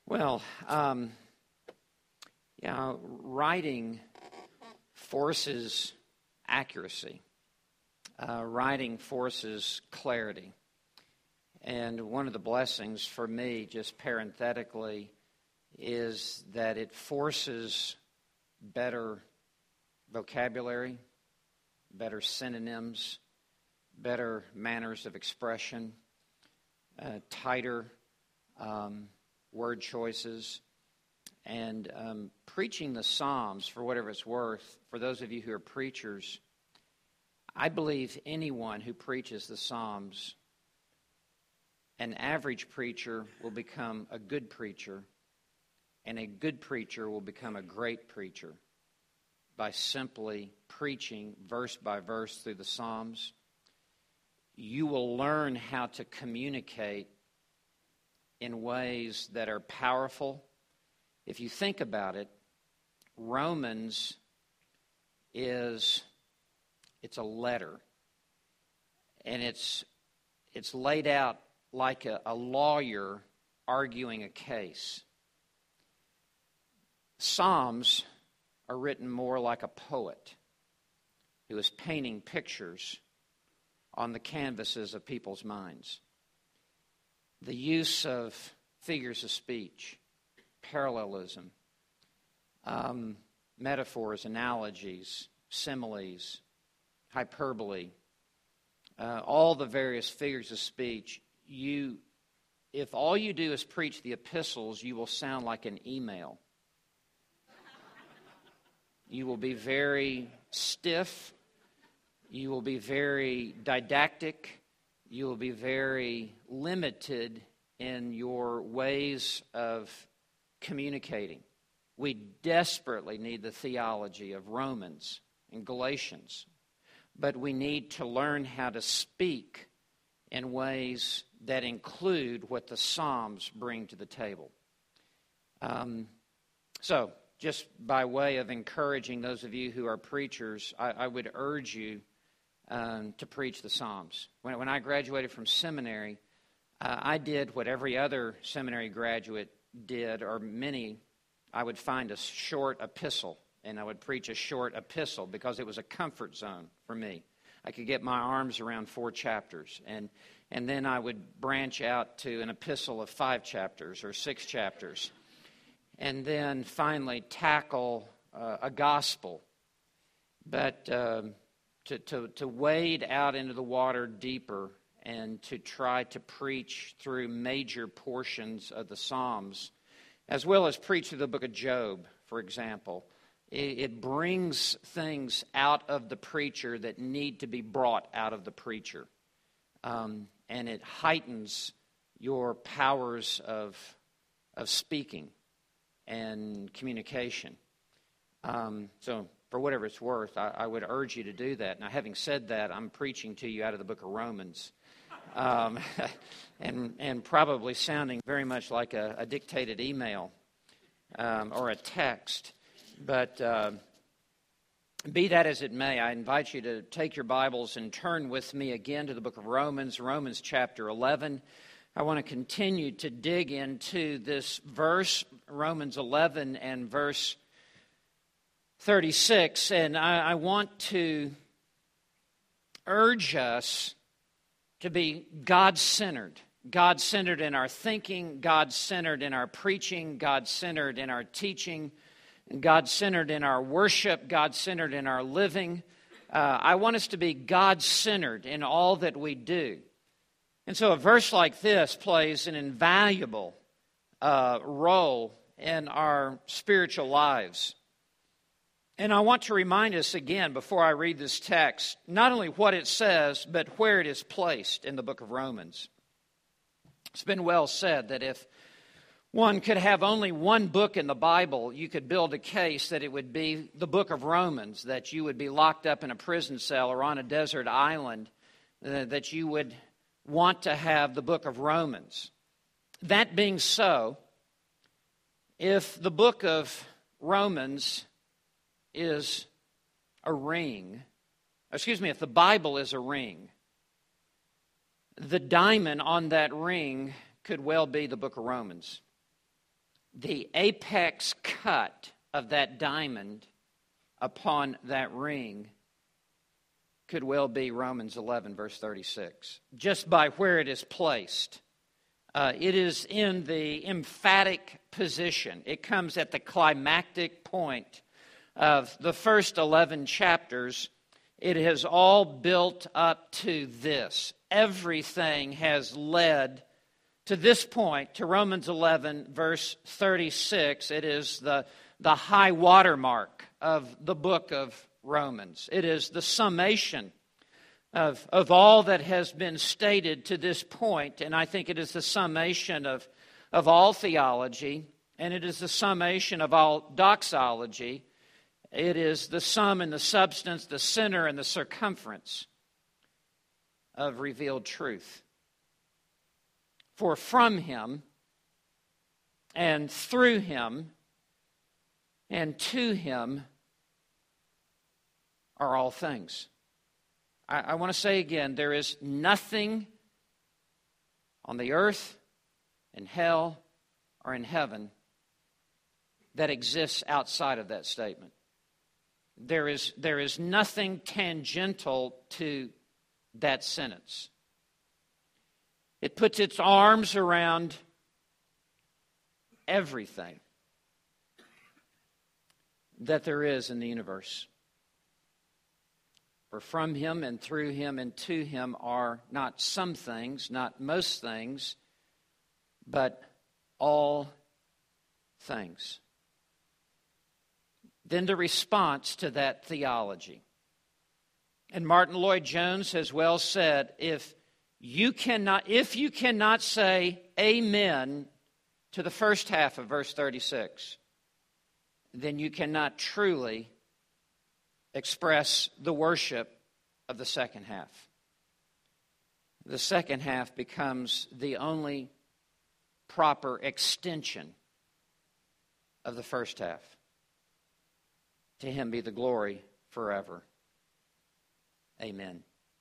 Well, writing forces accuracy. Writing forces clarity. And one of the blessings for me, just parenthetically, is that it forces better vocabulary, better synonyms, better manners of expression, tighter word choices. And preaching the Psalms, for whatever it's worth, for those of you who are preachers, I believe anyone who preaches the Psalms, an average preacher will become a good preacher, and a good preacher will become a great preacher by simply preaching verse by verse through the Psalms. You will learn how to communicate in ways that are powerful. If you think about it, Romans it's a letter, and it's laid out like a lawyer arguing a case. Psalms are written more like a poet who is painting pictures on the canvases of people's minds. The use of figures of speech, parallelism, metaphors, analogies, similes, hyperbole, all the various figures of speech. If all you do is preach the epistles, you will sound like an email. You will be very stiff. You will be very didactic. You will be very limited in your ways of communicating. We desperately need the theology of Romans and Galatians, but we need to learn how to speak in ways that include what the Psalms bring to the table. So, just by way of encouraging those of you who are preachers, I would urge you to preach the Psalms. When I graduated from seminary, I did what every other seminary graduate did, or many. I would find a short epistle, and I would preach a short epistle because it was a comfort zone for me. I could get my arms around 4 chapters, and then I would branch out to an epistle of 5 chapters or 6 chapters, and then finally tackle a gospel. But to wade out into the water deeper and to try to preach through major portions of the Psalms, as well as preach through the book of Job, for example, it brings things out of the preacher that need to be brought out of the preacher. And it heightens your powers of speaking and communication. So for whatever it's worth, I would urge you to do that. Now, having said that, I'm preaching to you out of the book of Romans, and probably sounding very much like a dictated email or a text. But be that as it may, I invite you to take your Bibles and turn with me again to the book of Romans, Romans chapter 11. I want to continue to dig into this verse, Romans 11 and verse 36, and I want to urge us to be God-centered. God-centered in our thinking, God-centered in our preaching, God-centered in our teaching, God-centered in our worship, God-centered in our living. I want us to be God-centered in all that we do. And so a verse like this plays an invaluable role in our spiritual lives. And I want to remind us again, before I read this text, not only what it says, but where it is placed in the book of Romans. It's been well said that if one could have only one book in the Bible, you could build a case that it would be the book of Romans, that you would be locked up in a prison cell or on a desert island, that you would want to have the book of Romans. That being so, if the book of Romans is a ring, if the Bible is a ring, the diamond on that ring could well be the book of Romans. the apex cut of that diamond upon that ring could well be Romans 11, verse 36, just by where it is placed. It is in the emphatic position. It comes at the climactic point of the first 11 chapters. It has all built up to this. Everything has led to this point, to Romans 11, verse 36. It is the high watermark of the book of Romans. It is the summation of all that has been stated to this point, and I think it is the summation of all theology, and it is the summation of all doxology. It is the sum and the substance, the center and the circumference of revealed truth. For from Him and through Him and to Him are all things. I want to say again, there is nothing on the earth, in hell, or in heaven that exists outside of that statement. There is nothing tangential to that sentence. It puts its arms around everything that there is in the universe. For from Him and through Him and to Him are not some things, not most things, but all things. Then the response to that theology. And Martin Lloyd-Jones has well said, if you cannot say amen to the first half of verse 36, then you cannot truly express the worship of the second half. The second half becomes the only proper extension of the first half. To Him be the glory forever. Amen.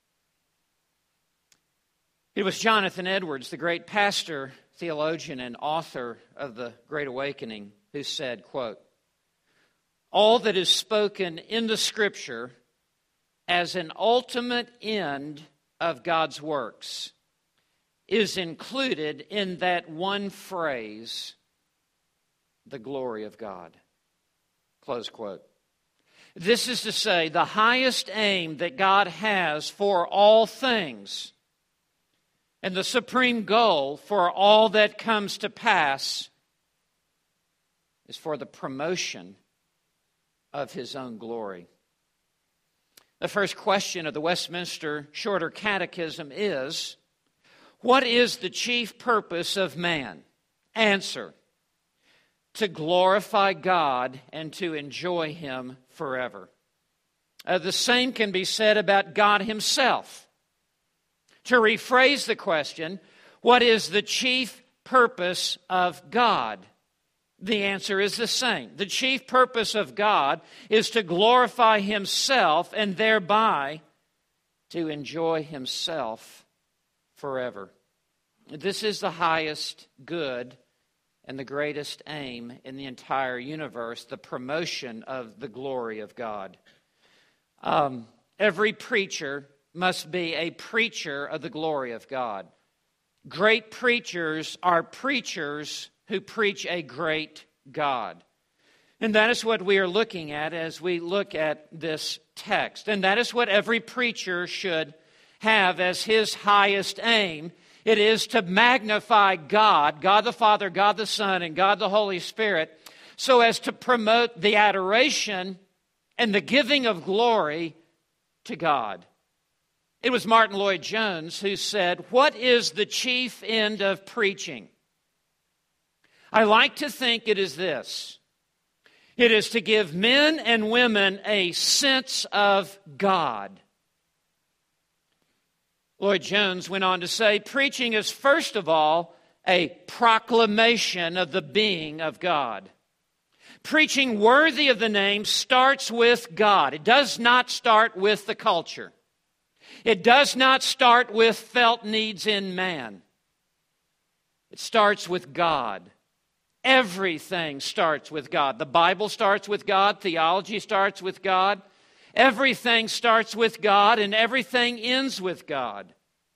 It was Jonathan Edwards, the great pastor, theologian, and author of the Great Awakening, who said, quote, "All that is spoken in the Scripture as an ultimate end of God's works is included in that one phrase, the glory of God." Close quote. This is to say, the highest aim that God has for all things and the supreme goal for all that comes to pass is for the promotion of His own glory. The first question of the Westminster Shorter Catechism is, what is the chief purpose of man? Answer: to glorify God and to enjoy Him forever. The same can be said about God Himself. To rephrase the question, what is the chief purpose of God? The answer is the same. The chief purpose of God is to glorify Himself and thereby to enjoy Himself forever. This is the highest good and the greatest aim in the entire universe, the promotion of the glory of God. Every preacher must be a preacher of the glory of God. Great preachers are preachers who preach a great God. And that is what we are looking at as we look at this text. And that is what every preacher should have as his highest aim. It is to magnify God, God the Father, God the Son, and God the Holy Spirit, so as to promote the adoration and the giving of glory to God. It was Martin Lloyd-Jones who said, "What is the chief end of preaching?" I like to think it is this. It is to give men and women a sense of God. Lloyd-Jones went on to say, preaching is first of all a proclamation of the being of God. Preaching worthy of the name starts with God. It does not start with the culture. It does not start with felt needs in man. It starts with God Everything starts with God. The Bible starts with God. Theology starts with God. Everything starts with God, and everything ends with God.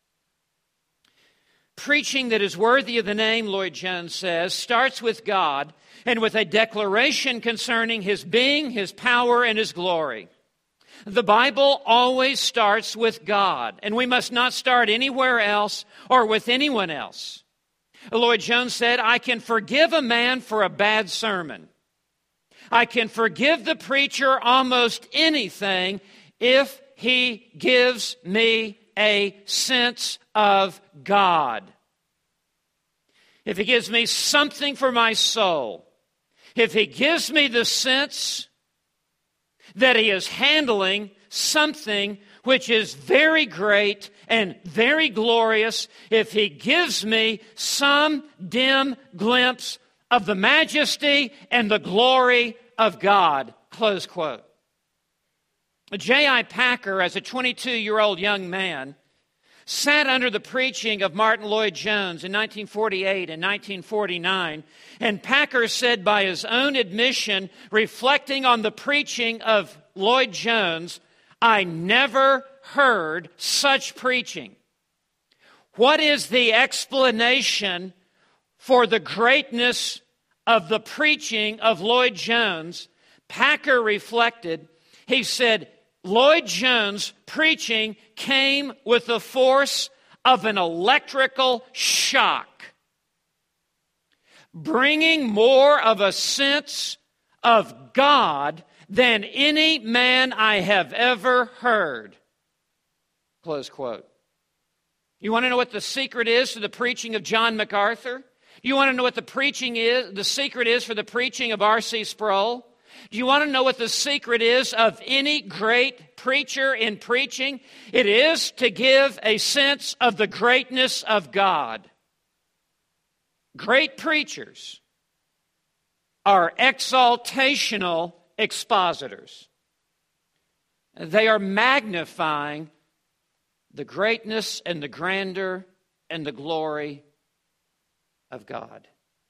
Preaching that is worthy of the name, Lloyd Jones says, starts with God and with a declaration concerning His being, His power, and His glory. The Bible always starts with God, and we must not start anywhere else or with anyone else. Lloyd Jones said, I can forgive a man for a bad sermon. I can forgive the preacher almost anything if he gives me a sense of God. If he gives me something for my soul, if he gives me the sense that he is handling something which is very great and very glorious, if he gives me some dim glimpse of the majesty and the glory of God, close quote. J.I. Packer, as a 22-year-old young man, sat under the preaching of Martin Lloyd-Jones in 1948 and 1949, and Packer said by his own admission, reflecting on the preaching of Lloyd-Jones, I never heard such preaching. What is the explanation for the greatness of the preaching of Lloyd-Jones? Packer reflected, he said, Lloyd-Jones' preaching came with the force of an electrical shock, bringing more of a sense of God than any man I have ever heard. Close quote. You want to know what the secret is to the preaching of John MacArthur? You want to know what the secret is for the preaching of R.C. Sproul? Do you want to know what the secret is of any great preacher in preaching? It is to give a sense of the greatness of God. Great preachers are exaltational expositors. They are magnifying the greatness and the grandeur and the glory of God.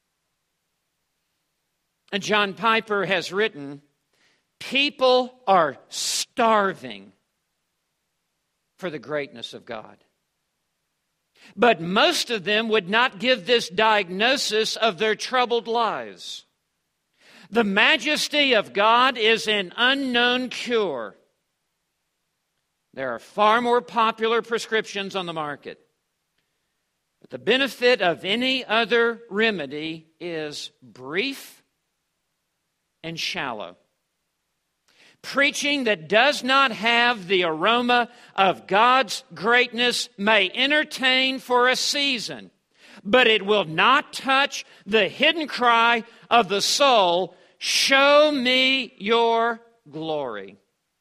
And John Piper has written, people are starving for the greatness of God. But most of them would not give this diagnosis of their troubled lives. The majesty of God is an unknown cure. There are far more popular prescriptions on the market. But the benefit of any other remedy is brief and shallow. Preaching that does not have the aroma of God's greatness may entertain for a season, but it will not touch the hidden cry of the soul, show me your glory.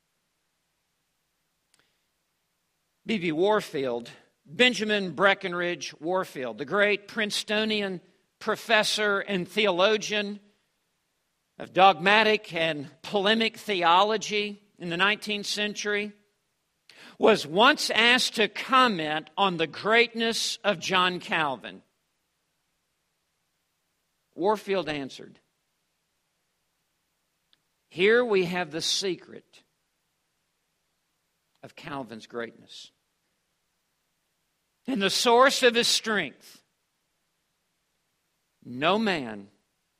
B.B. Warfield, Benjamin Breckinridge Warfield, the great Princetonian professor and theologian of dogmatic and polemic theology in the 19th century, was once asked to comment on the greatness of John Calvin. Warfield answered, here we have the secret of Calvin's greatness and the source of his strength. No man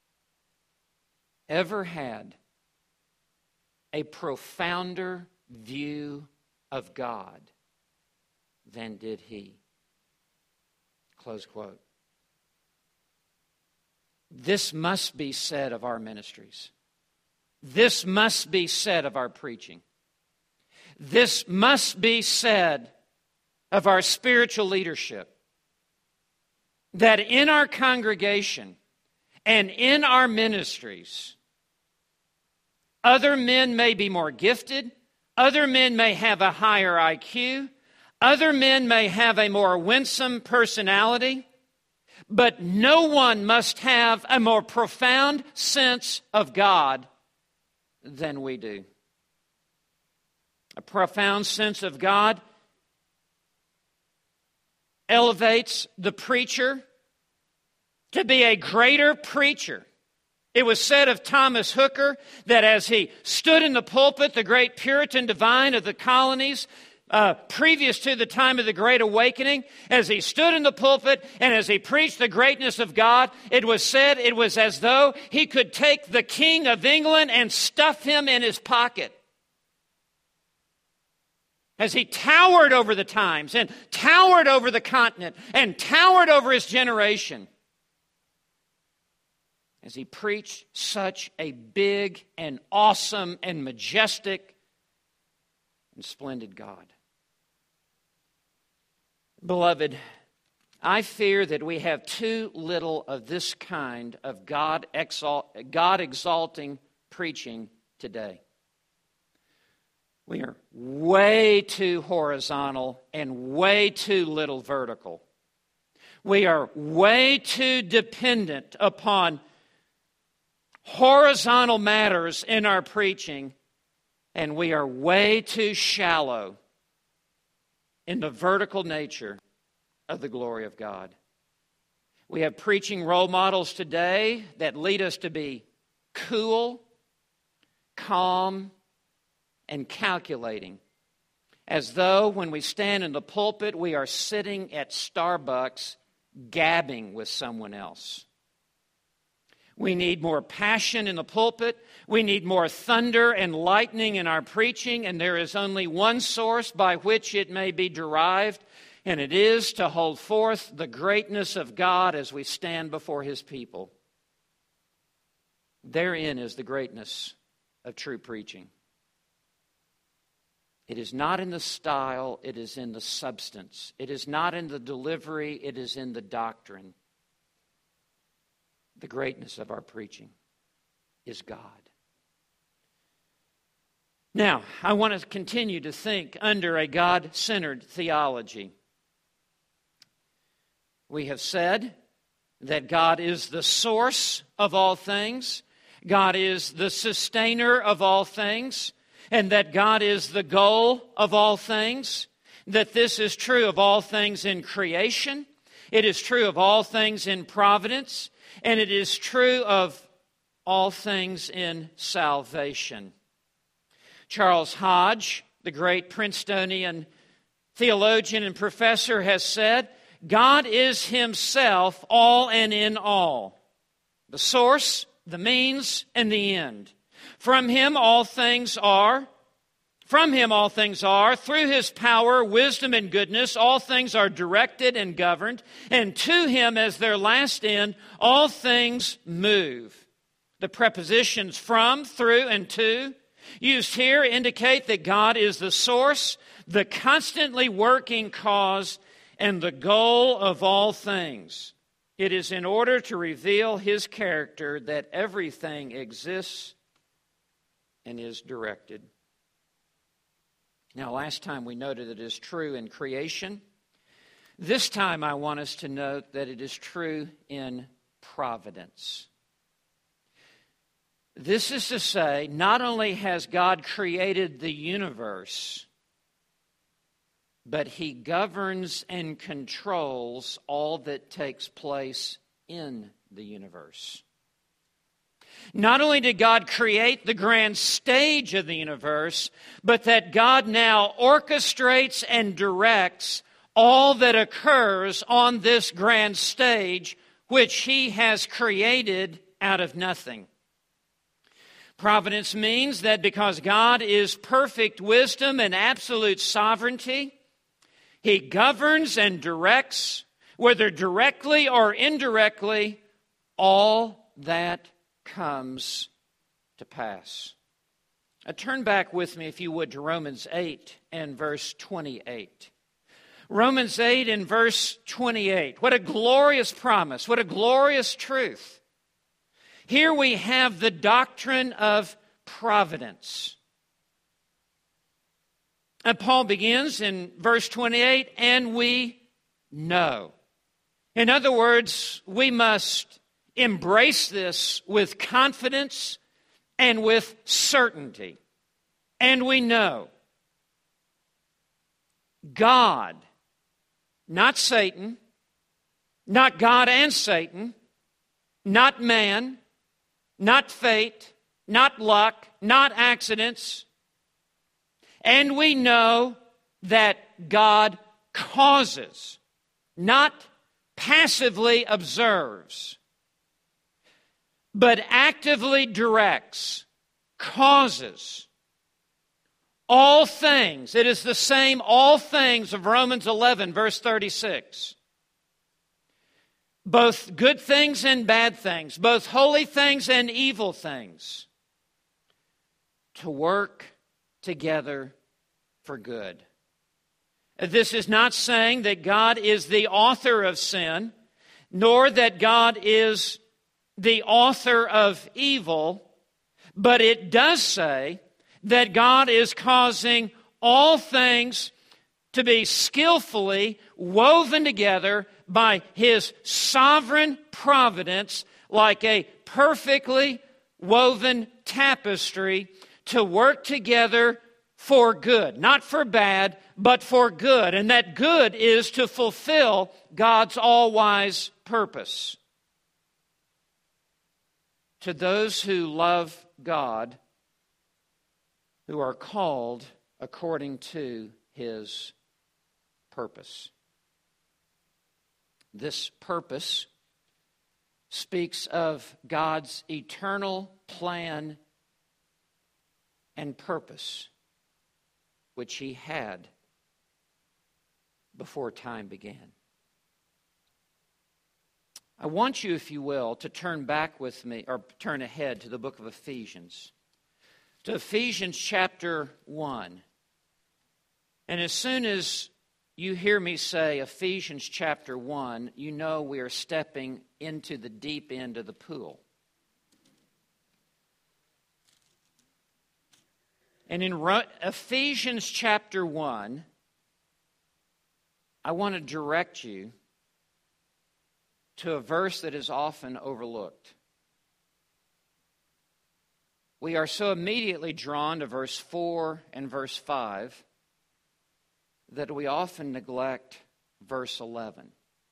ever had a profounder view of God than did he. Close quote. This must be said of our ministries. This must be said of our preaching. This must be said of our spiritual leadership. That in our congregation and in our ministries, other men may be more gifted, other men may have a higher IQ, other men may have a more winsome personality, but no one must have a more profound sense of God than we do. A profound sense of God elevates the preacher to be a greater preacher It was said of Thomas Hooker that as he stood in the pulpit, the great Puritan divine of the colonies, previous to the time of the Great Awakening, as he stood in the pulpit and as he preached the greatness of God, it was said it was as though he could take the King of England and stuff him in his pocket. As he towered over the times and towered over the continent and towered over his generation. As he preached such a big and awesome and majestic and splendid God. Beloved, I fear that we have too little of this kind of God-exalting preaching today. We are way too horizontal and way too little vertical. We are way too dependent upon horizontal matters in our preaching, and we are way too shallow in the vertical nature of the glory of God. We have preaching role models today that lead us to be cool, calm, and calculating, as though when we stand in the pulpit, we are sitting at Starbucks gabbing with someone else. We need more passion in the pulpit. We need more thunder and lightning in our preaching, and there is only one source by which it may be derived, and it is to hold forth the greatness of God as we stand before His people. Therein is the greatness of true preaching. It is not in the style, it is in the substance. It is not in the delivery, it is in the doctrine. The greatness of our preaching is God. Now, I want to continue to think under a God-centered theology. We have said that God is the source of all things, God is the sustainer of all things, and that God is the goal of all things, that this is true of all things in creation, it is true of all things in providence, and it is true of all things in salvation. Charles Hodge, the great Princetonian theologian and professor, has said, God is Himself all and in all, the source, the means, and the end. From Him all things are. From Him all things are. Through His power, wisdom, and goodness, all things are directed and governed. And to Him as their last end, all things move. The prepositions from, through, and to, used here, indicate that God is the source, the constantly working cause, and the goal of all things. It is in order to reveal His character that everything exists and is directed. Now, last time we noted that it is true in creation. This time I want us to note that it is true in providence. This is to say, not only has God created the universe, but He governs and controls all that takes place in the universe. Not only did God create the grand stage of the universe, but that God now orchestrates and directs all that occurs on this grand stage, which He has created out of nothing. Providence means that because God is perfect wisdom and absolute sovereignty, He governs and directs, whether directly or indirectly, all that comes to pass. Turn back with me, if you would, to Romans 8 and verse 28. Romans 8 and verse 28. What a glorious promise. What a glorious truth. Here we have the doctrine of providence. And Paul begins in verse 28, and we know. In other words, we must embrace this with confidence and with certainty. And we know God, not Satan, not God and Satan, not man, not fate, not luck, not accidents. And we know that God causes, not passively observes, but actively directs, causes all things. It is the same all things of Romans 11, verse 36. Both good things and bad things, both holy things and evil things, to work together for good. This is not saying that God is the author of sin, nor that God is the author of evil, but it does say that God is causing all things to be skillfully woven together by His sovereign providence, like a perfectly woven tapestry, to work together for good. Not for bad, but for good. And that good is to fulfill God's all-wise purpose. To those who love God, who are called according to His purpose. This purpose speaks of God's eternal plan and purpose, which He had before time began. I want you, if you will, to turn back with me, or turn ahead to the book of Ephesians. To Ephesians chapter 1. And as soon as you hear me say Ephesians chapter 1, you know we are stepping into the deep end of the pool. And in Ephesians chapter 1, I want to direct you to a verse that is often overlooked. We are so immediately drawn to verse 4 and verse 5 that we often neglect verse 11.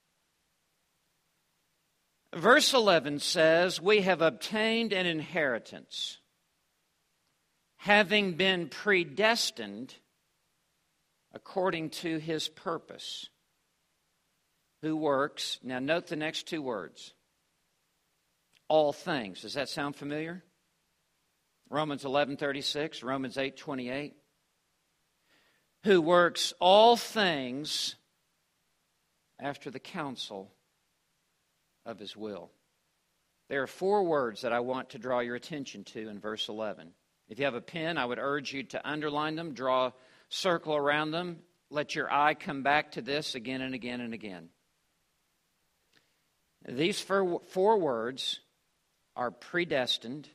Verse 11 says, "We have obtained an inheritance, having been predestined according to His purpose, who works," now note the next two words, "all things." Does that sound familiar? Romans 11:36, Romans 8:28. Who works all things after the counsel of His will. There are four words that I want to draw your attention to in verse 11. If you have a pen, I would urge you to underline them, draw a circle around them, let your eye come back to this again and again and again. These four words are predestined,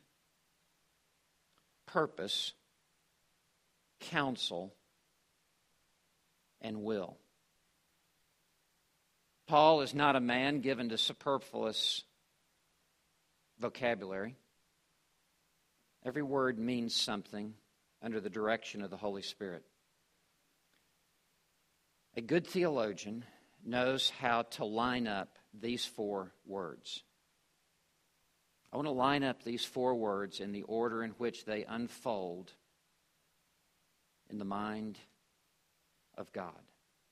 purpose, counsel, and will. Paul is not a man given to superfluous vocabulary. Every word means something under the direction of the Holy Spirit. A good theologian knows how to line up these four words. I want to line up these four words in the order in which they unfold in the mind of God.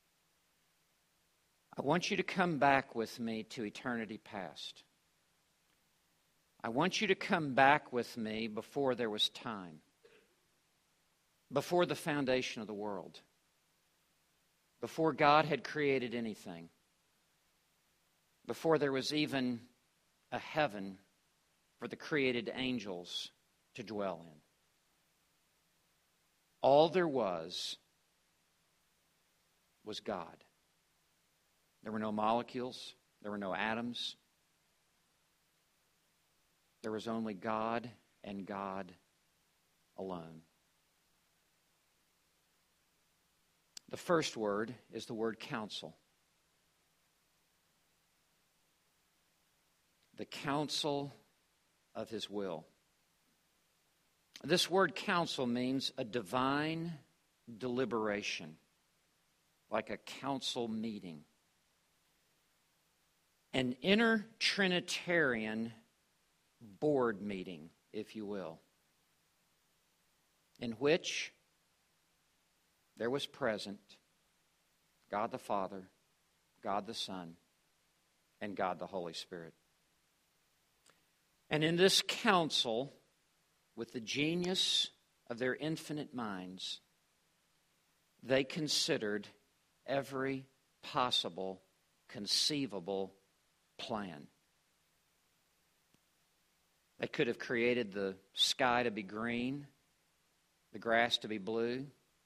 I want you to come back with me to eternity past. I want you to come back with me before there was time, before the foundation of the world, before God had created anything, before there was even a heaven for the created angels to dwell in. All there was God. There were no molecules. There were no atoms. There was only God and God alone. The first word is the word counsel. The counsel of His will. This word counsel means a divine deliberation, like a council meeting. An inner Trinitarian board meeting, if you will, in which there was present God the Father, God the Son, and God the Holy Spirit. And in this council, with the genius of their infinite minds, they considered every possible, conceivable plan. They could have created the sky to be green, the grass to be blue.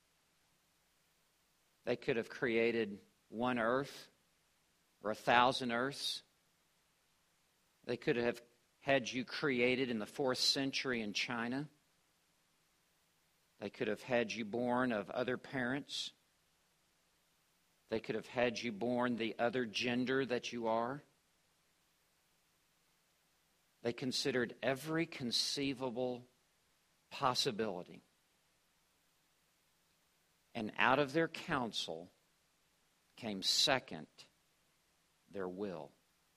They could have created one earth or 1,000 earths. They could have had you created in the 4th century in China. They could have had you born of other parents. They could have had you born the other gender that you are. They considered every conceivable possibility. And out of their counsel came second their will.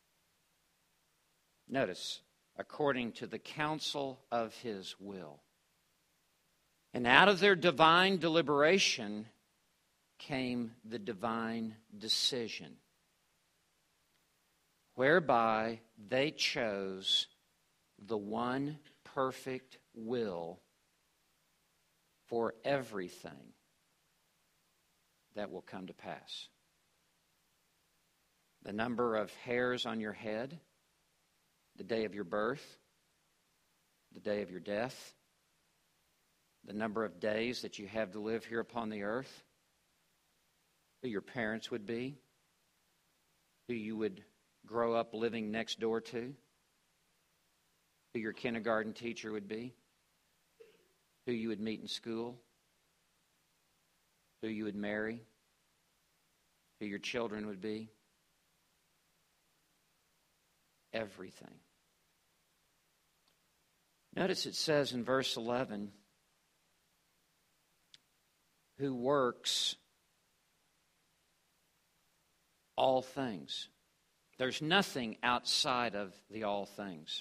Notice, according to the counsel of his will. And out of their divine deliberation came the divine decision, whereby they chose the one perfect will for everything that will come to pass. The number of hairs on your head, the day of your birth, the day of your death, the number of days that you have to live here upon the earth, who your parents would be, who you would grow up living next door to, who your kindergarten teacher would be, who you would meet in school, who you would marry, who your children would be. Everything. Notice it says in verse 11, who works all things. There's nothing outside of the all things.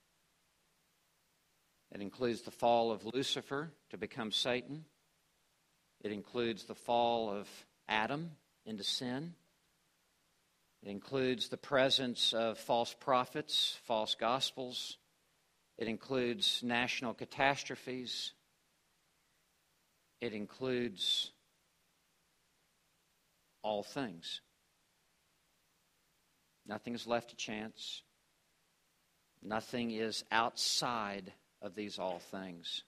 It includes the fall of Lucifer to become Satan. It includes the fall of Adam into sin. It includes the presence of false prophets, false gospels. It includes national catastrophes. It includes all things. Nothing is left to chance. Nothing is outside of these all things.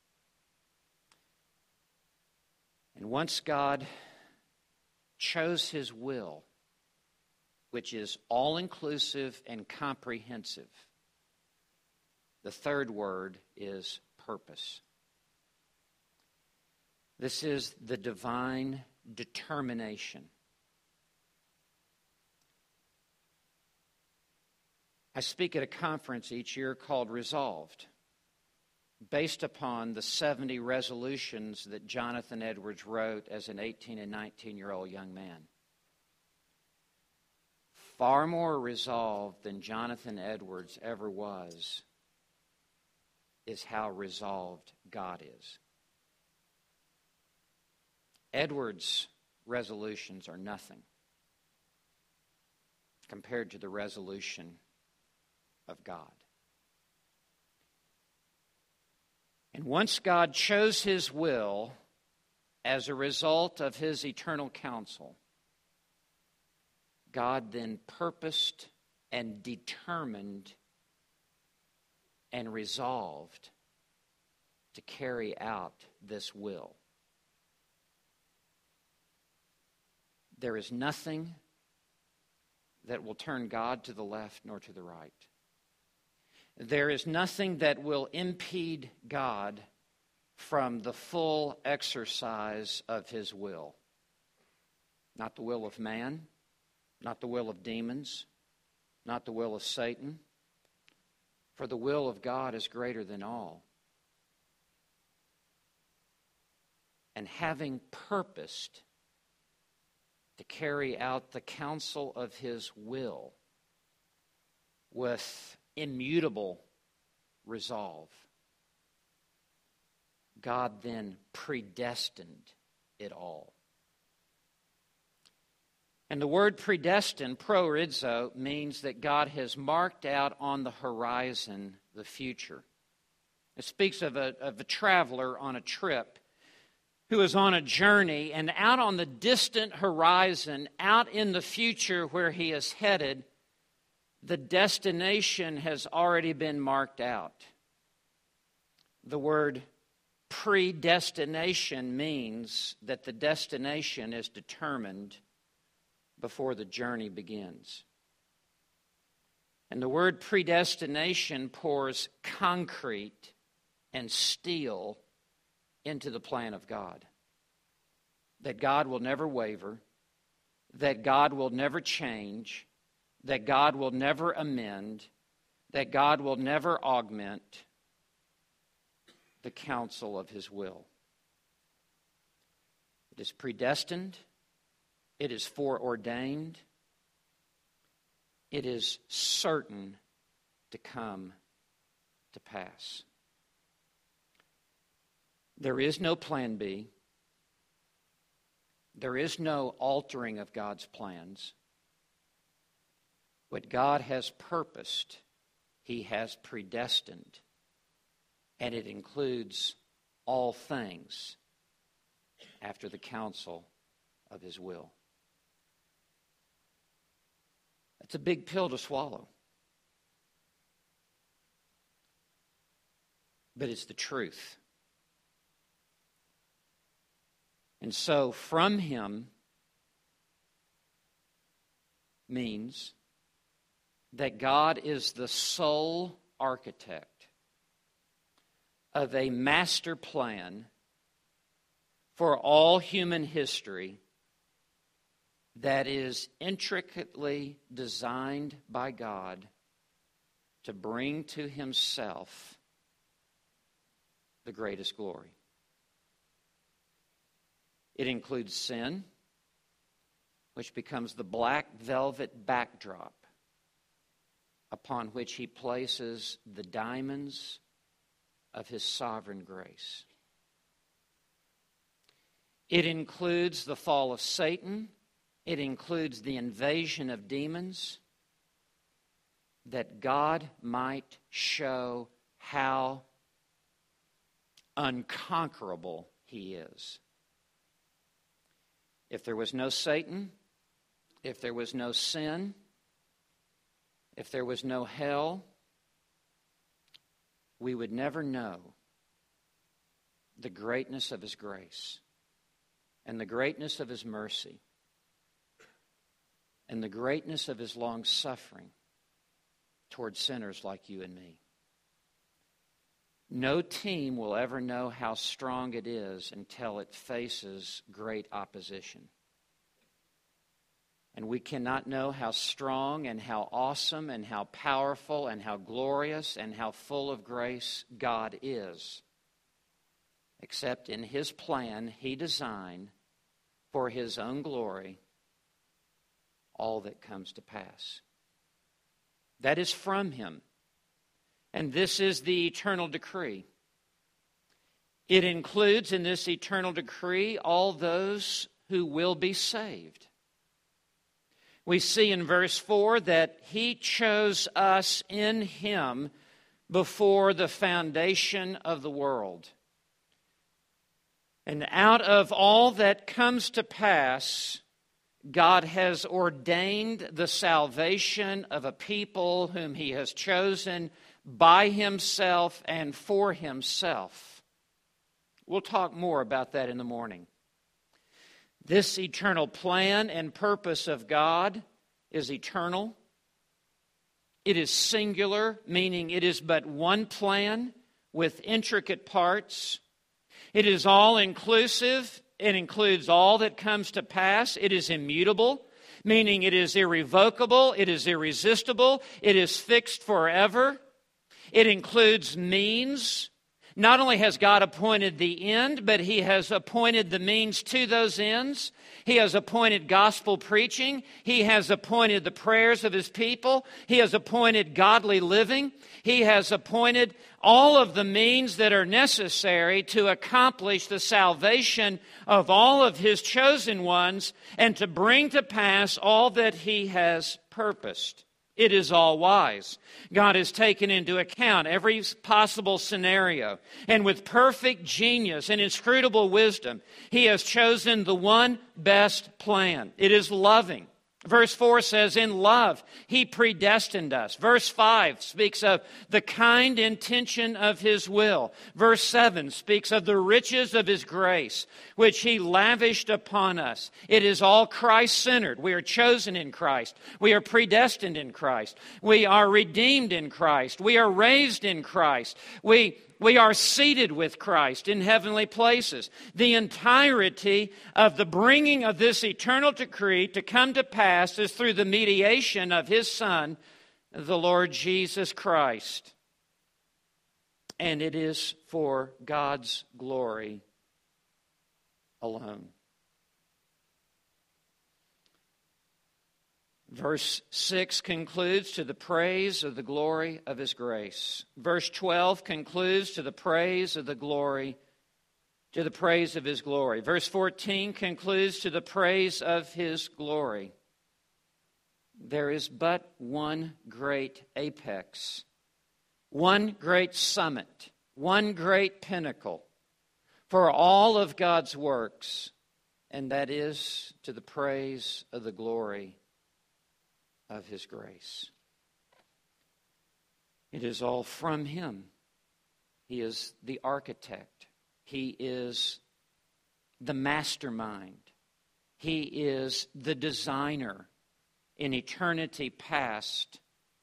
And once God chose his will, which is all-inclusive and comprehensive, the third word is purpose. This is the divine determination. I speak at a conference each year called Resolved, based upon the 70 resolutions that Jonathan Edwards wrote as an 18 and 19-year-old young man. Far more resolved than Jonathan Edwards ever was is how resolved God is. Edwards' resolutions are nothing compared to the resolution of God. And once God chose his will as a result of his eternal counsel, God then purposed and determined and resolved to carry out this will. There is nothing that will turn God to the left nor to the right. There is nothing that will impede God from the full exercise of his will. Not the will of man, not the will of demons, not the will of Satan. For the will of God is greater than all. And having purposed to carry out the counsel of his will with immutable resolve. God then predestined it all. And the word predestined, proorizo, means that God has marked out on the horizon the future. It speaks of a traveler on a trip who is on a journey, and out on the distant horizon, out in the future where he is headed, the destination has already been marked out. The word predestination means that the destination is determined before the journey begins. And the word predestination pours concrete and steel into the plan of God. That God will never waver, that God will never change, that God will never amend, that God will never augment the counsel of His will. It is predestined, it is foreordained, it is certain to come to pass. There is no plan B. There is no altering of God's plans. What God has purposed, He has predestined. And it includes all things after the counsel of His will. That's a big pill to swallow. But it's the truth. And so from Him means that God is the sole architect of a master plan for all human history that is intricately designed by God to bring to Himself the greatest glory. It includes sin, which becomes the black velvet backdrop upon which He places the diamonds of His sovereign grace. It includes the fall of Satan. It includes the invasion of demons, that God might show how unconquerable He is. If there was no Satan, if there was no sin, if there was no hell, we would never know the greatness of His grace and the greatness of His mercy and the greatness of His long-suffering toward sinners like you and me. No team will ever know how strong it is until it faces great opposition. And we cannot know how strong and how awesome and how powerful and how glorious and how full of grace God is, except in His plan He designed for His own glory all that comes to pass. That is from Him. And this is the eternal decree. It includes in this eternal decree all those who will be saved. We see in verse 4 that He chose us in Him before the foundation of the world. And out of all that comes to pass, God has ordained the salvation of a people whom He has chosen by Himself and for Himself. We'll talk more about that in the morning. This eternal plan and purpose of God is eternal. It is singular, meaning it is but one plan with intricate parts. It is all-inclusive. It includes all that comes to pass. It is immutable, meaning it is irrevocable. It is irresistible. It is fixed forever. It includes means Not only has God appointed the end, but He has appointed the means to those ends. He has appointed gospel preaching. He has appointed the prayers of His people. He has appointed godly living. He has appointed all of the means that are necessary to accomplish the salvation of all of His chosen ones and to bring to pass all that He has purposed. It is all wise. God has taken into account every possible scenario, and with perfect genius and inscrutable wisdom, He has chosen the one best plan. It is loving. Verse 4 says, in love, He predestined us. Verse 5 speaks of the kind intention of His will. Verse 7 speaks of the riches of His grace, which He lavished upon us. It is all Christ-centered. We are chosen in Christ. We are predestined in Christ. We are redeemed in Christ. We are raised in Christ. We are seated with Christ in heavenly places. The entirety of the bringing of this eternal decree to come to pass is through the mediation of His Son, the Lord Jesus Christ. And it is for God's glory alone. Verse 6 concludes to the praise of the glory of His grace. Verse 12 concludes to the praise of the glory, to the praise of His glory. Verse 14 concludes to the praise of His glory. There is but one great apex, one great summit, one great pinnacle for all of God's works, and that is to the praise of the glory of His grace. It is all from Him. He is the architect. He is the mastermind. He is the designer in eternity past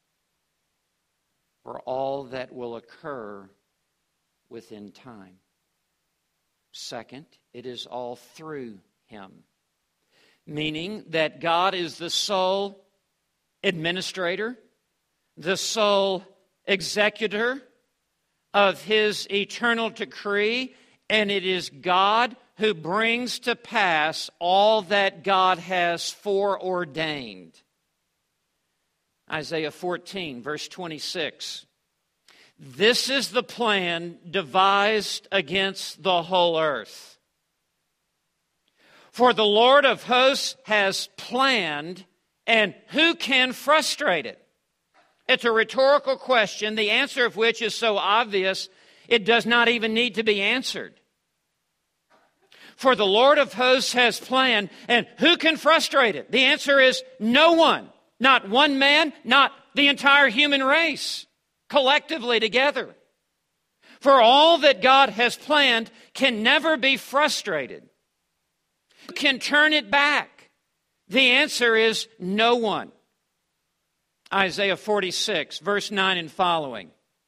for all that will occur within time. Second, it is all through Him, meaning that God is the sole administrator, the sole executor of His eternal decree, and it is God who brings to pass all that God has foreordained. Isaiah 14, verse 26. This is the plan devised against the whole earth. For the Lord of hosts has planned, and who can frustrate it? It's a rhetorical question, the answer of which is so obvious it does not even need to be answered. For the Lord of hosts has planned, and who can frustrate it? The answer is no one. Not one man, not the entire human race, collectively together. For all that God has planned can never be frustrated. Who can turn it back? The answer is no one. Isaiah 46, verse 9 and following.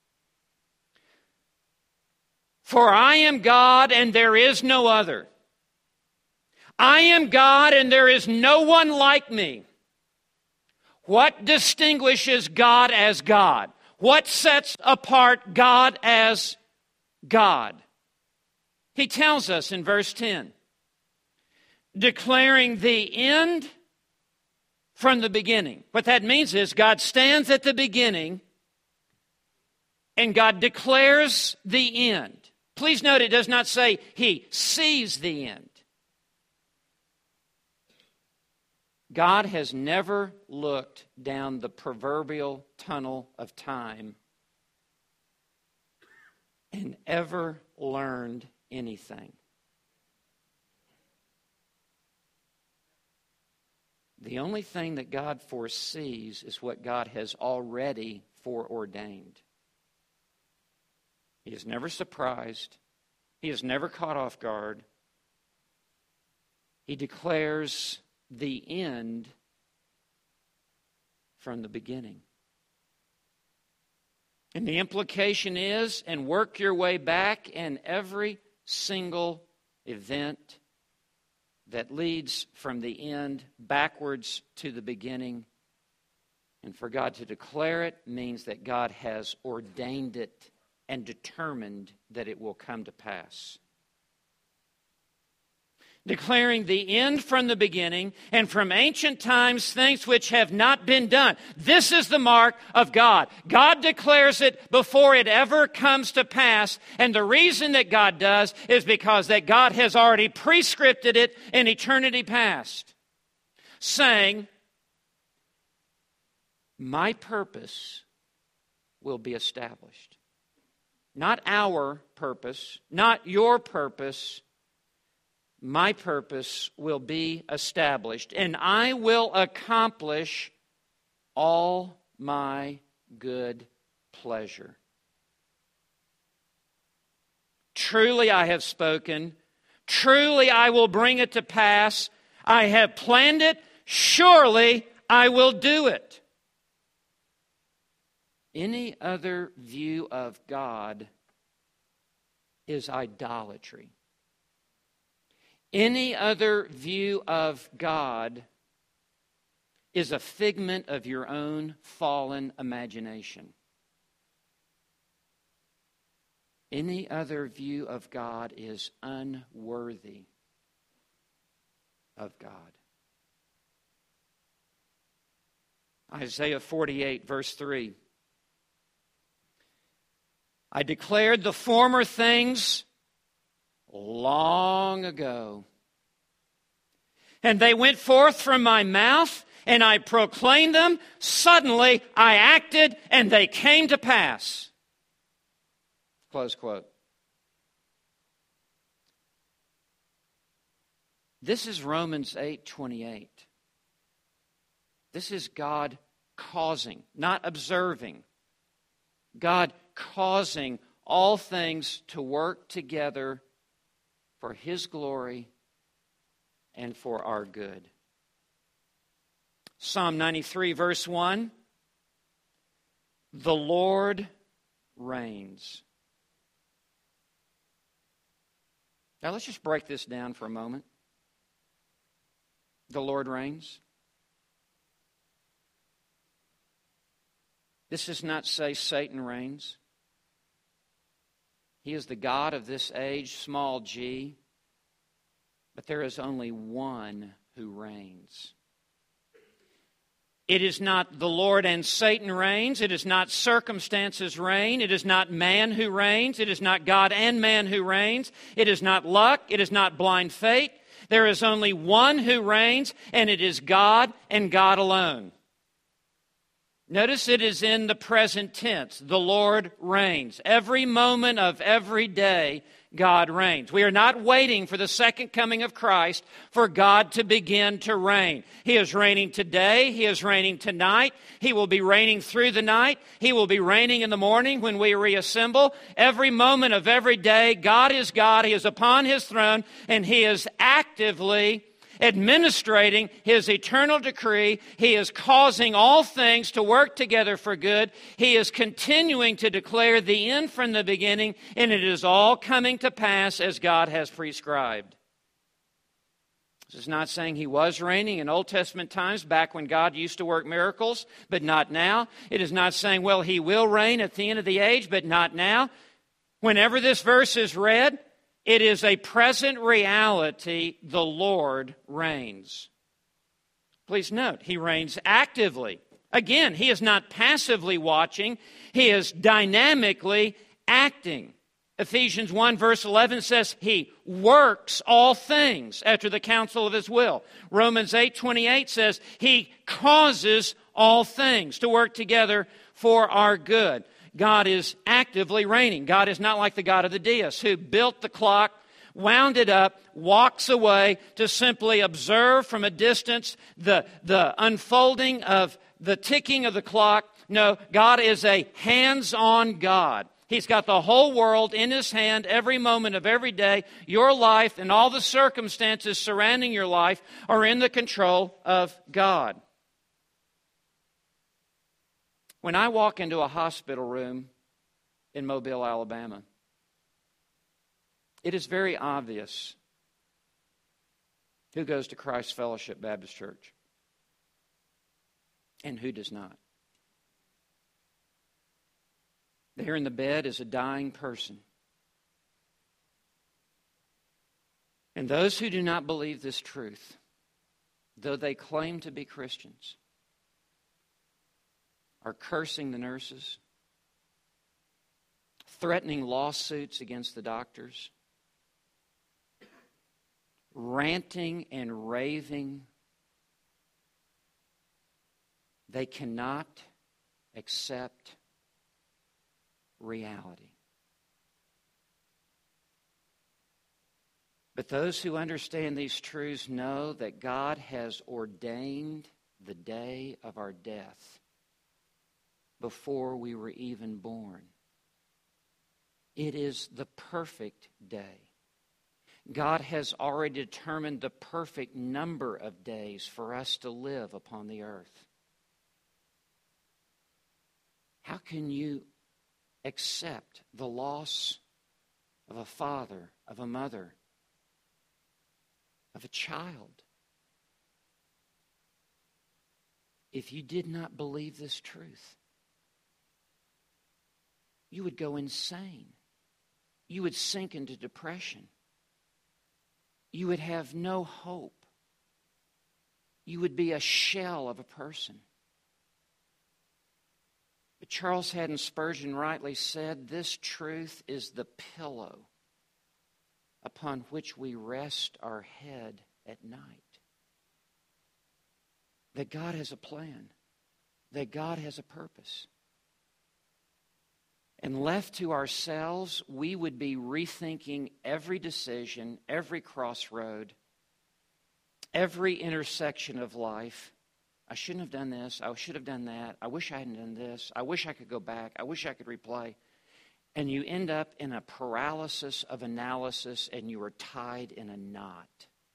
For I am God and there is no other. I am God and there is no one like me. What distinguishes God as God? What sets apart God as God? He tells us in verse 10, declaring the end from the beginning. What that means is God stands at the beginning and God declares the end. Please note it does not say He sees the end. God has never looked down the proverbial tunnel of time and ever learned anything. The only thing that God foresees is what God has already foreordained. He is never surprised. He is never caught off guard. He declares the end from the beginning. And the implication is, and work your way back in every single event that leads from the end backwards to the beginning. And for God to declare it means that God has ordained it and determined that it will come to pass. Declaring the end from the beginning, and from ancient times things which have not been done. This is the mark of God. God declares it before it ever comes to pass, and the reason that God does is because that God has already prescripted it in eternity past, saying, my purpose will be established. Not our purpose, not your purpose. My purpose will be established, and I will accomplish all my good pleasure. Truly I have spoken. Truly I will bring it to pass. I have planned it. Surely I will do it. Any other view of God is idolatry. Any other view of God is a figment of your own fallen imagination. Any other view of God is unworthy of God. Isaiah 48, verse 3. I declared the former things long ago, and they went forth from my mouth, and I proclaimed them. Suddenly I acted, and they came to pass. Close quote. This is Romans 8:28. This is God causing, not observing. God causing all things to work together for His glory and for our good. Psalm 93, verse 1. The Lord reigns. Now let's just break this down for a moment. The Lord reigns. This does not say Satan reigns. He is the God of this age, small g. But there is only one who reigns. It is not the Lord and Satan reigns. It is not circumstances reign. It is not man who reigns. It is not God and man who reigns. It is not luck. It is not blind fate. There is only one who reigns, and it is God and God alone. Notice it is in the present tense. The Lord reigns. Every moment of every day, God reigns. We are not waiting for the second coming of Christ for God to begin to reign. He is reigning today. He is reigning tonight. He will be reigning through the night. He will be reigning in the morning when we reassemble. Every moment of every day, God is God. He is upon His throne, and He is actively administrating His eternal decree. He is causing all things to work together for good. He is continuing to declare the end from the beginning, and it is all coming to pass as God has prescribed. This is not saying He was reigning in Old Testament times, back when God used to work miracles, but not now. It is not saying, well, He will reign at the end of the age, but not now. Whenever this verse is read, it is a present reality. The Lord reigns. Please note, He reigns actively. Again, He is not passively watching. He is dynamically acting. Ephesians 1 verse 11 says He works all things after the counsel of His will. Romans 8:28 says He causes all things to work together for our good. God is actively reigning. God is not like the God of the deists who built the clock, wound it up, walks away to simply observe from a distance the unfolding of the ticking of the clock. No, God is a hands-on God. He's got the whole world in His hand every moment of every day. Your life and all the circumstances surrounding your life are in the control of God. When I walk into a hospital room in Mobile, Alabama, it is very obvious who goes to Christ Fellowship Baptist Church and who does not. There in the bed is a dying person. And those who do not believe this truth, though they claim to be Christians, are cursing the nurses, threatening lawsuits against the doctors, ranting and raving. They cannot accept reality. But those who understand these truths know that God has ordained the day of our death before we were even born. It is the perfect day. God has already determined the perfect number of days for us to live upon the earth. How can you accept the loss of a father, of a mother, of a child, if you did not believe this truth? You would go insane. You would sink into depression. You would have no hope. You would be a shell of a person. But Charles Haddon Spurgeon rightly said, this truth is the pillow upon which we rest our head at night. That God has a plan. That God has a purpose. And left to ourselves, we would be rethinking every decision, every crossroad, every intersection of life. I shouldn't have done this. I should have done that. I wish I hadn't done this. I wish I could go back. I wish I could replay. And you end up in a paralysis of analysis, and you are tied in a knot.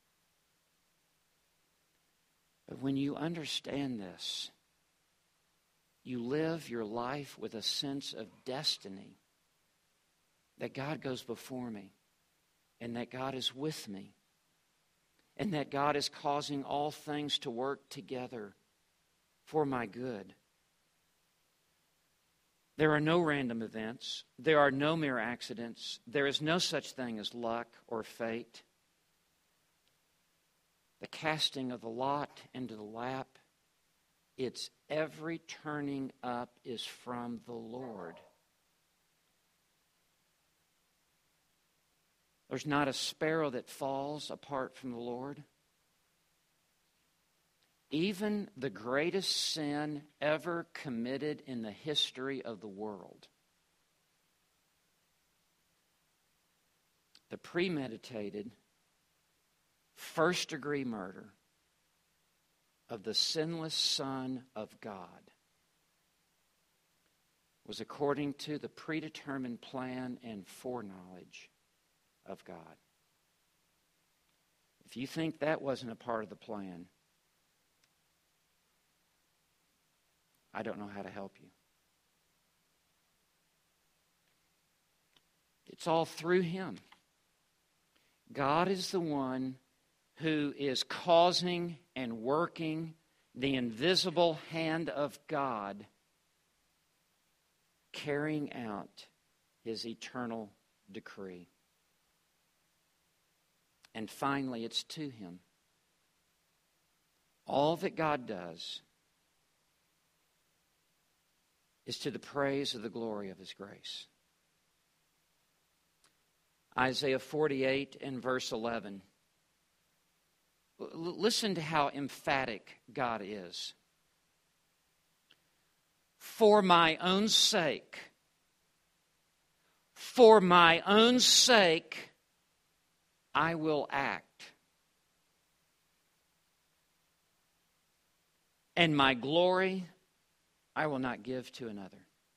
But when you understand this, you live your life with a sense of destiny, that God goes before me, and that God is with me, and that God is causing all things to work together for my good. There are no random events. There are no mere accidents. There is no such thing as luck or fate. The casting of the lot into the lap, it's every turning up is from the Lord. There's not a sparrow that falls apart from the Lord. Even the greatest sin ever committed in the history of the world, the premeditated, first-degree murder of the sinless Son of God, was according to the predetermined plan and foreknowledge of God. If you think that wasn't a part of the plan, I don't know how to help you. It's all through Him. God is the one who is causing and working the invisible hand of God, carrying out His eternal decree. And finally, it's to Him. All that God does is to the praise of the glory of His grace. Isaiah 48 and verse 11. Listen to how emphatic God is. For my own sake, I will act, and my glory I will not give to another.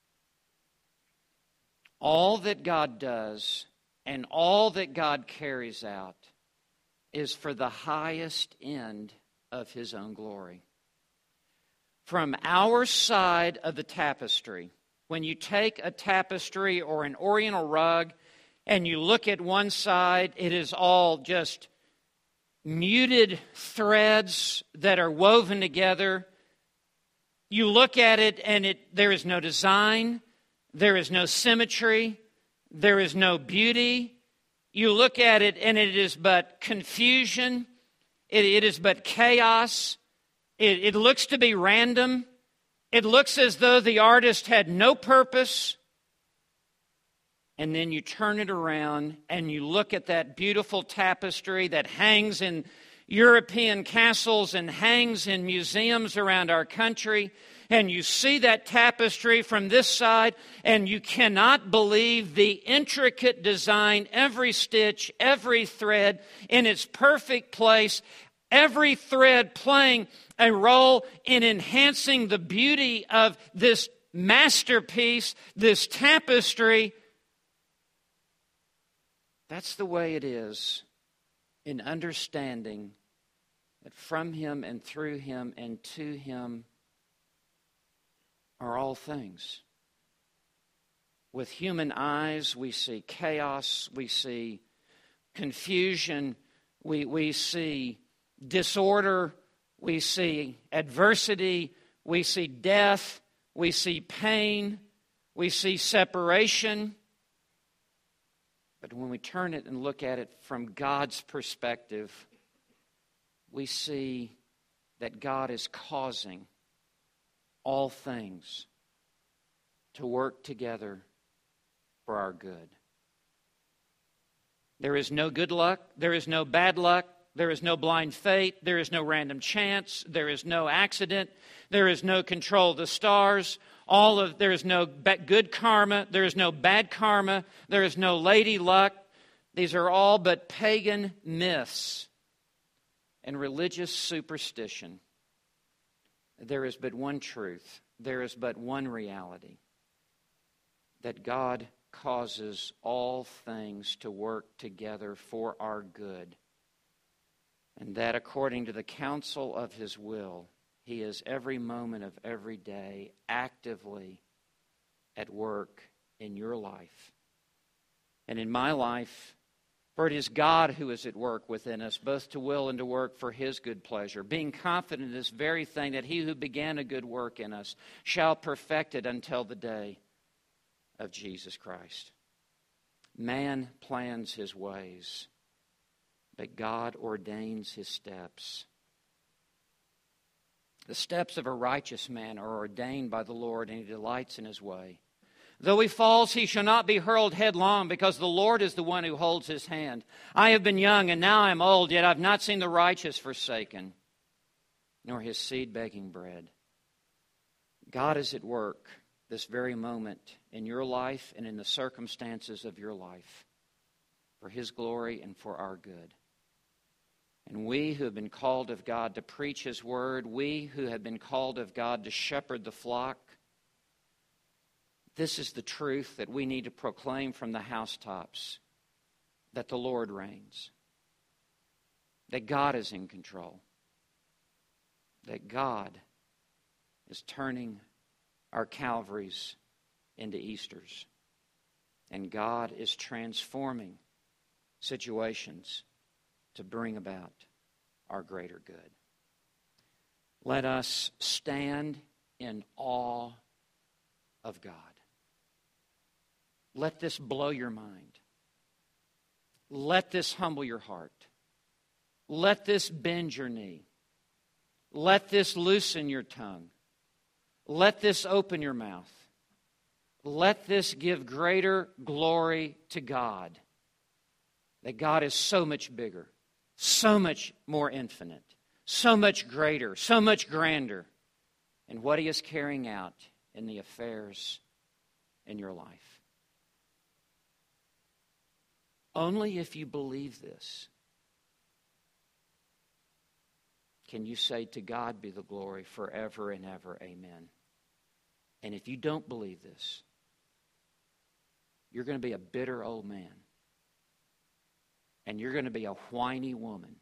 All that God does and all that God carries out is for the highest end of His own glory. From our side of the tapestry, when you take a tapestry or an oriental rug and you look at one side, it is all just muted threads that are woven together. You look at it and there is no design, There is no symmetry. There is no beauty. You look at it and it is but confusion. It is but chaos. It looks to be random. It looks as though the artist had no purpose. And then you turn it around and you look at that beautiful tapestry that hangs in European castles and hangs in museums around our country. And you see that tapestry from this side, and you cannot believe the intricate design, every stitch, every thread in its perfect place, every thread playing a role in enhancing the beauty of this masterpiece, this tapestry. That's the way it is in understanding that from Him and through Him and to Him are all things. With human eyes, we see chaos, we see confusion, we see disorder, we see adversity, we see death, we see pain, we see separation. But when we turn it and look at it from God's perspective, we see that God is causing all things to work together for our good. There is no good luck. There is no bad luck. There is no blind fate. There is no random chance. There is no accident. There is no control of the stars. There is no good karma. There is no bad karma. There is no lady luck. These are all but pagan myths and religious superstition. There is but one truth. There is but one reality. That God causes all things to work together for our good. And that according to the counsel of His will, He is every moment of every day actively at work in your life and in my life. For it is God who is at work within us, both to will and to work for His good pleasure, being confident in this very thing, that He who began a good work in us shall perfect it until the day of Jesus Christ. Man plans his ways, but God ordains his steps. The steps of a righteous man are ordained by the Lord, and He delights in His way. Though he falls, he shall not be hurled headlong, because the Lord is the one who holds his hand. I have been young, and now I am old, yet I have not seen the righteous forsaken, nor his seed begging bread. God is at work this very moment in your life and in the circumstances of your life for His glory and for our good. And we who have been called of God to preach His word, we who have been called of God to shepherd the flock, this is the truth that we need to proclaim from the housetops, that the Lord reigns, that God is in control, that God is turning our Calvaries into Easters, and God is transforming situations to bring about our greater good. Let us stand in awe of God. Let this blow your mind. Let this humble your heart. Let this bend your knee. Let this loosen your tongue. Let this open your mouth. Let this give greater glory to God. That God is so much bigger, so much more infinite, so much greater, so much grander in what He is carrying out in the affairs in your life. Only if you believe this can you say, to God be the glory forever and ever. Amen. And if you don't believe this, you're going to be a bitter old man. And you're going to be a whiny woman.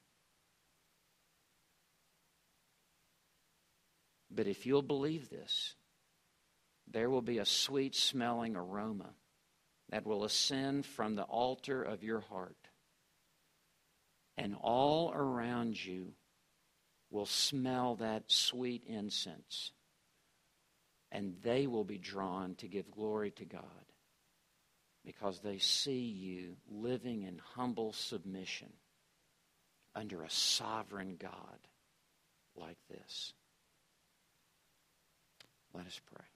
But if you'll believe this, there will be a sweet-smelling aroma that will ascend from the altar of your heart. And all around you will smell that sweet incense. And they will be drawn to give glory to God because they see you living in humble submission under a sovereign God like this. Let us pray.